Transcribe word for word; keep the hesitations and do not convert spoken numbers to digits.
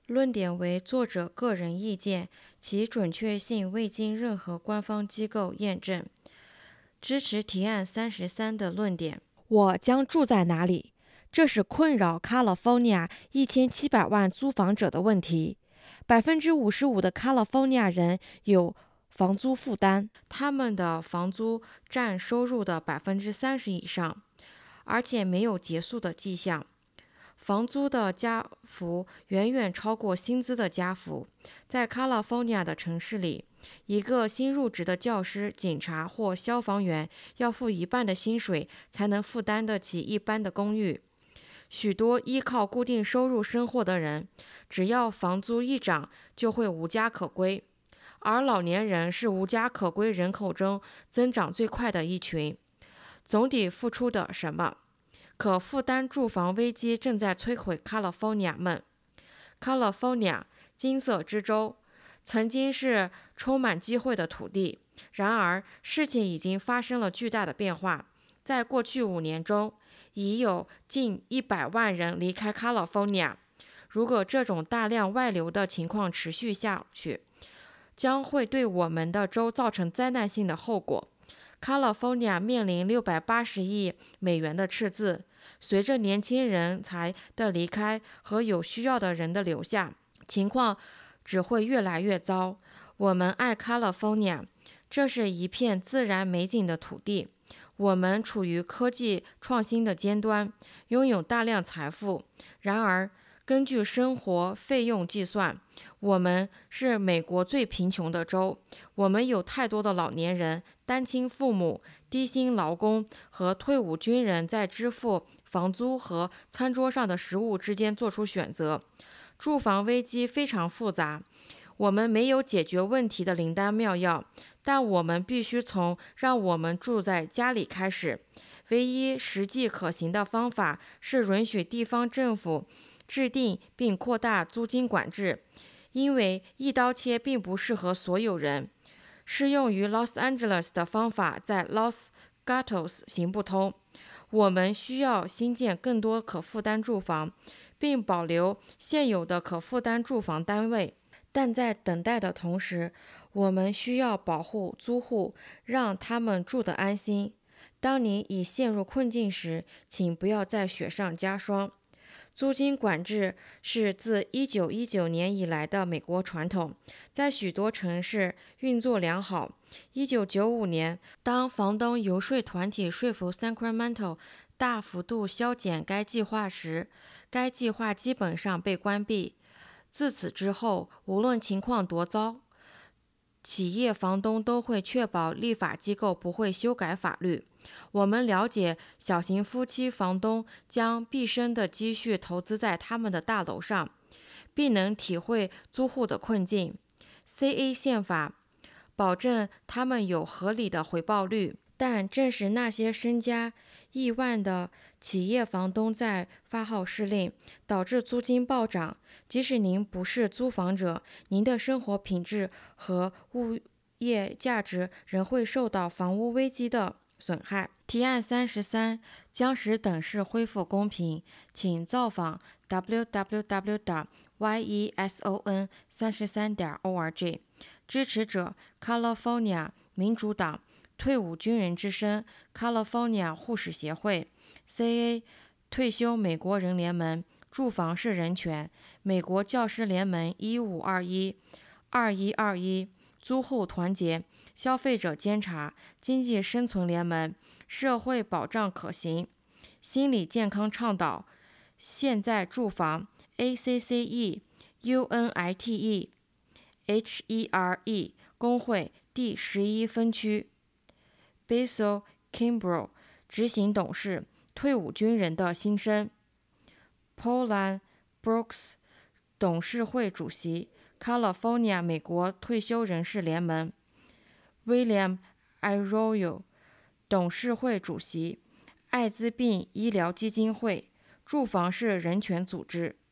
论点为作者个人意见，其准确性未经任何官方机构验证。支持提案三十三的论点。 我将住在哪里？这是困扰 California 一千七百万租房者的问题。百分之五十五的 California 人有房租负担， 他们的房租占收入的百分之三十以上，而且没有结束的迹象。房租的加幅远远超过薪资的加幅。在 California 的城市里，一个新入职的教师、警察或消防员要付一半的薪水才能负担得起一般的公寓。许多依靠固定收入生活的人，只要房租一涨就会无家可归，而老年人是无家可归人口中增长最快的一群。总得付出的什么？可负担住房危机正在摧毁 California 们。California 金色之州曾经是充满机会的土地，然而事情已经发生了巨大的变化。在过去五年中，已有近一百万人离开 California。如果这种大量外流的情况持续下去，将会对我们的州造成灾难性的后果。California 面临六百八十亿美元的赤字，随着年轻人才的离开和有需要的人的留下，情况只会越来越糟。我们爱 California， 这是一片自然美景的土地。我们处于科技创新的尖端，拥有大量财富。然而，根据生活费用计算，我们是美国最贫穷的州。我们有太多的老年人、单亲父母、低薪劳工和退伍军人在支付房租和餐桌上的食物之间做出选择。住房危机非常复杂，我们没有解决问题的灵丹妙药，但我们必须从让我们住在家里开始。唯一实际可行的方法是允许地方政府制定并扩大租金管制，因为一刀切并不适合所有人。适用于 Los Angeles 的方法在 Los Gatos 行不通。我们需要新建更多可负担住房，并保留现有的可负担住房单位。但在等待的同时，我们需要保护租户，让他们住得安心。当你已陷入困境时，请不要再雪上加霜。租金管制是自一九一九年以来的美国传统，在许多城市运作良好。一九九五年，当房东游说团体说服 Sacramento 大幅度削减该计划时，该计划基本上被关闭。自此之后，无论情况多糟，企业房东都会确保立法机构不会修改法律。我们了解小型夫妻房东将毕生的积蓄投资在他们的大楼上，并能体会租户的困境。C A 宪法保证他们有合理的回报率，但正是那些身家亿万的企业房东在发号施令，导致租金暴涨。即使您不是租房者，您的生活品质和物业价值仍会受到房屋危机的损害。提案三十三将使等式恢复公平，请造访 w w w 点 y e s o n 三十三点 org。支持者 California 民主党、退伍军人之声、California 护士协会、C A 退休美国人联盟、住房是人权、美国教师联盟一五二一、二一二一、租户团结、消费者监察、经济生存联盟、社会保障可行、心理健康倡导、现在住房、A C C E、U N I T E、H E R E 工会第十一分区。Basil Kimbrough 执行董事，退伍军人的心声。Pauline Brooks 董事会主席， California 美国退休人士联盟。William Arroyo 董事会主席，艾滋病医疗基金会。住房是人权组织。